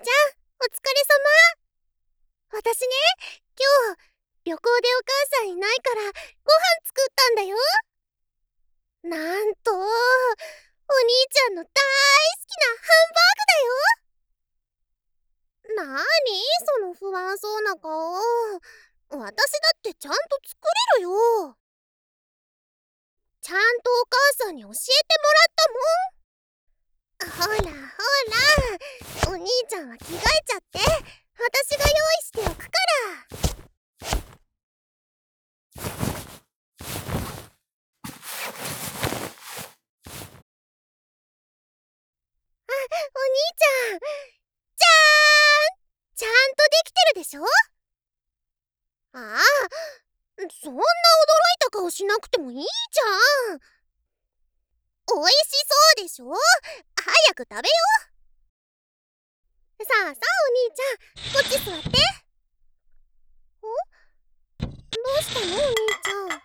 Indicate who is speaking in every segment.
Speaker 1: ちゃん、お疲れ様。私ね、今日、旅行でお母さんいないから、ご飯作ったんだよ。なんと、お兄ちゃんの大好きなハンバーグだよ。なーに、その不安そうな顔。私だってちゃんと作れるよ。ちゃんとお母さんに教えてもらったもん。ほらほら、お兄ちゃんは着替えちゃって、私が用意しておくから。お兄ちゃん、じゃーん、ちゃんとできてるでしょ。ああ、そんな驚いた顔しなくてもいいじゃん。おいしそうでしょ。早く食べよう。さあさあ、お兄ちゃん、こっち座って。どうしたの、お兄ちゃん。ダメ、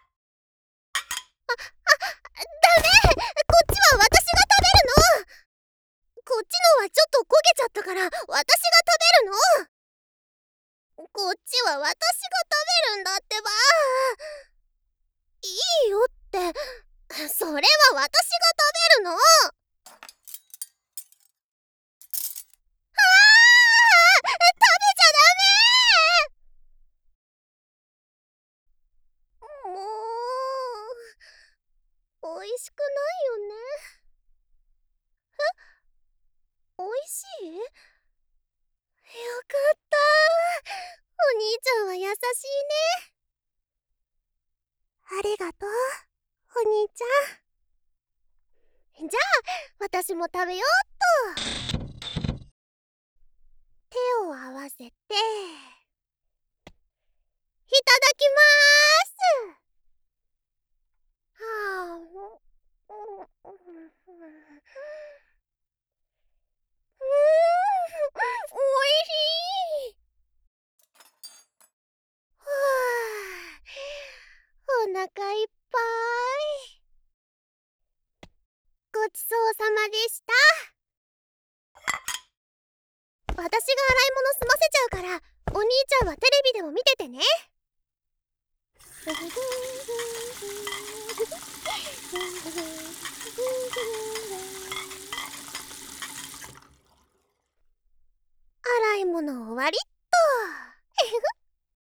Speaker 1: こっちは私が食べるの。こっちのはちょっと焦げちゃったから私が食べるの。こっちは私が食べるんだってば。いいよって、それは私が食べるの。食べちゃダメ。もう、おいしくないよね。おいしい？よかった。お兄ちゃんは優しいね。ありがとう、お兄ちゃん。じゃあ、私も食べようっと。手を合わせて、いただきまーす。はあ、おいしい。はあ、お腹いっぱい。ごちそうさまでした。私が洗い物済ませちゃうから、お兄ちゃんはテレビでも見ててね。洗い物終わりっ